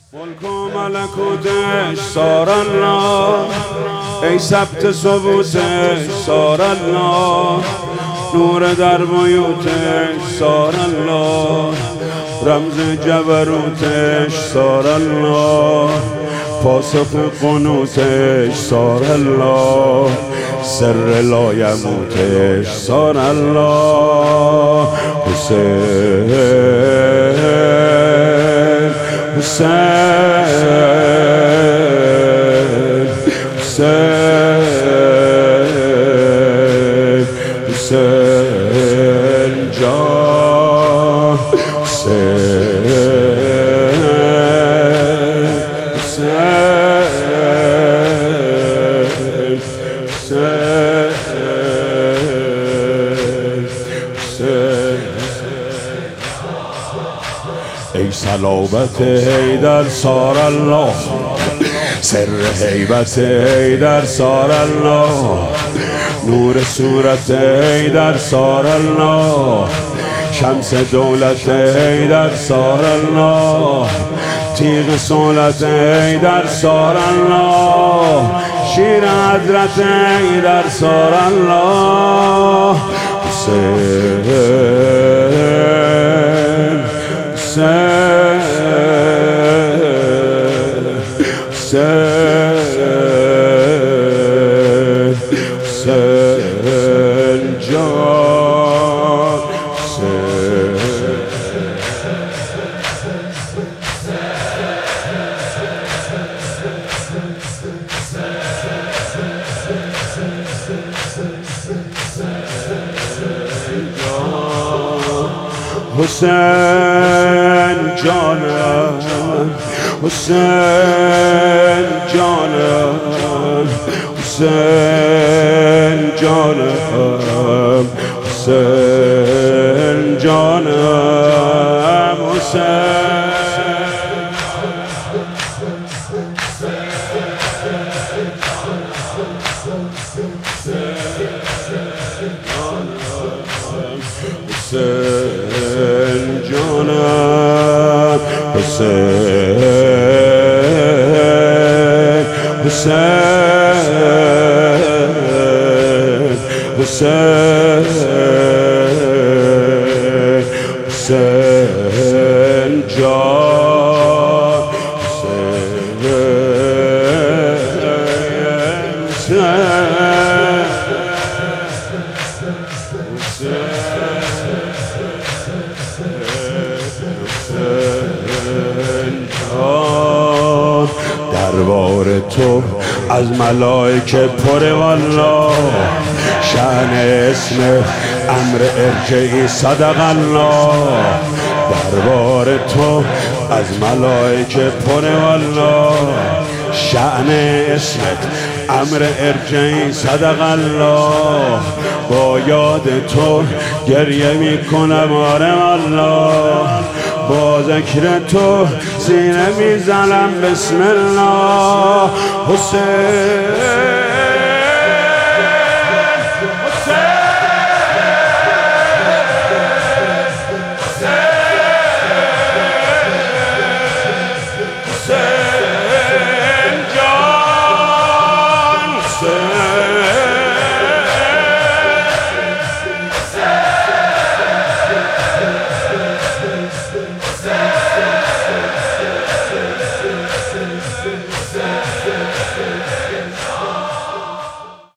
ملک و ملکوتش سار الله، ای ثبت ثبوتش سار الله، نور در بیوتش سار الله، رمز جبروتش سار الله، پاسخ قنوتش سار الله، سر لایموتش سار الله. حسین حسین حسین حسین جان، حسین ای صلابت حیدر سار الله، سر هیبت حیدر سار الله، نور صورت حیدر سار الله، شمس دولت حیدر سار الله، تیغ صولت حیدر سار الله، شیر حضرت حیدر سار الله. حسین حسین حسین جان، حسین جانم، حسین جانم، حسین جانم، حسین جانم، حسین حسین جانم، حسین حسین حسین حسین جان، دربار تو از ملائکه پره والله، شأن اسم امر ارجعی صدق الله، دربار تو از ملائکه پره والله، شأن اسمت امر ارجعی صدق الله، با یاد تو گریه می کنم آره والله، با ذکر تو سینه میزنم بسم الله. حسین